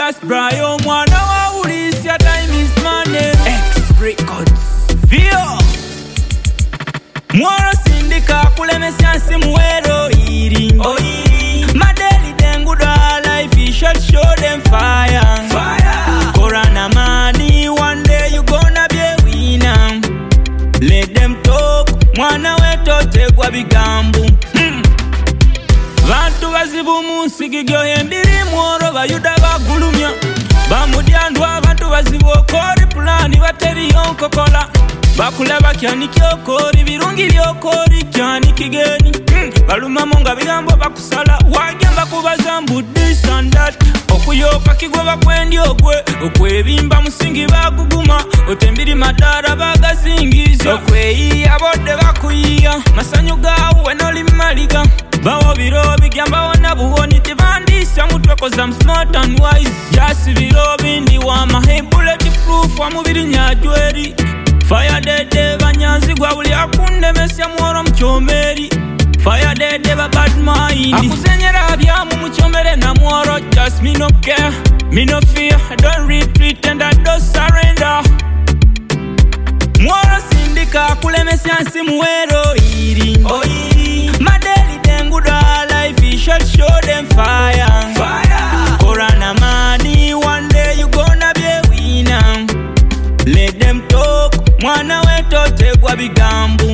Just Brian, mwana wa ulisi, your time is money. X Records, Vio Mworo sindika kuleme siansi muero iri. Madeli denguda life, you should show them fire. Corona money, one day you gonna be a winner. Let them talk, mwana weto tegwa bigambu. Vantu vazibu musiki gyohe mbiri mworo bayuda bagulumya. Bamudiandwa vantu vazibu okori plani vateri yonkokola. Bakulaba kyani kyokori birungi byokori kyani kigeni. Baluma monga bigambo bakusala wagamba kubaza mbu this and that. Okuyoka kigwa kwendi ogwe okwebimba musingi baguguma otembiri madara bagazingiza okweyi abode bakuyiya masanyu gawo wenoli maliga bawo biro bigyamba wana buwoni tibandisa mutweko za smart and wise just biro bindi wa mahe bulletproof wa mubiri nyajweri fire dede banyanzi gwa buli akunde mesya mworo mchomeri fire dede ba bad mind akuzenyera byamu muchomere na mworo just me no care me no fear I don't retreat and I don't surrender mworo sindika kuleme siansi muero iri madeli denguda life you should show them fire Corona money one day you gonna be a winner let them talk mwana weto tegwa bigambu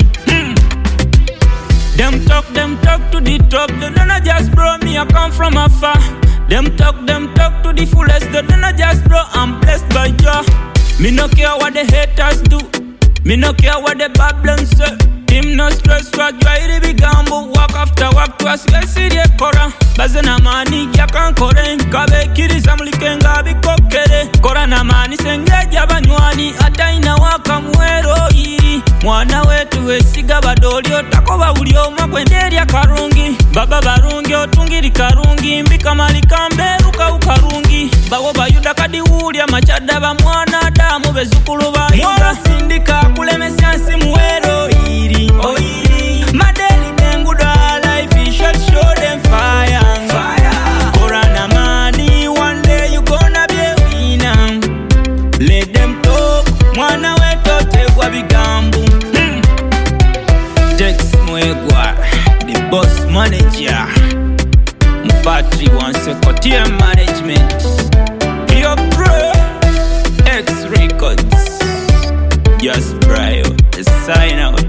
Them talk to the top. They don't just bro, me I come from afar. Them talk to the fullest. They don't just bro, I'm blessed by Jah. Me no care what the haters do. Me no care what the babblers say. Him no stress, try the big gamble. Walk after walk to us, let's see the kora. Bazena mani, yakan kore. Kabe kiri samlikenga bikokere. Kora na mani sengeja banywani. Ata ina waka mwero iri. Mwana wetu wesiga badoli otakoba ulioma kwenderia karungi. Baba barungi otungiri karungi. Mbika malikambe ruka ukarungi. Bawo bayuda kadi ulia machada ba mwana damu bezukulu ba yuda. Mwara sindika kuleme siansi muero iri. Madeli denguda life you should show them fire. Corona money one day you gonna be a winner. Let them talk mwana weto tegwa bigambu. Tex Mwegwa the boss manager Mpatri wanse kotia management Pure Pro X Records Just Brian the sign out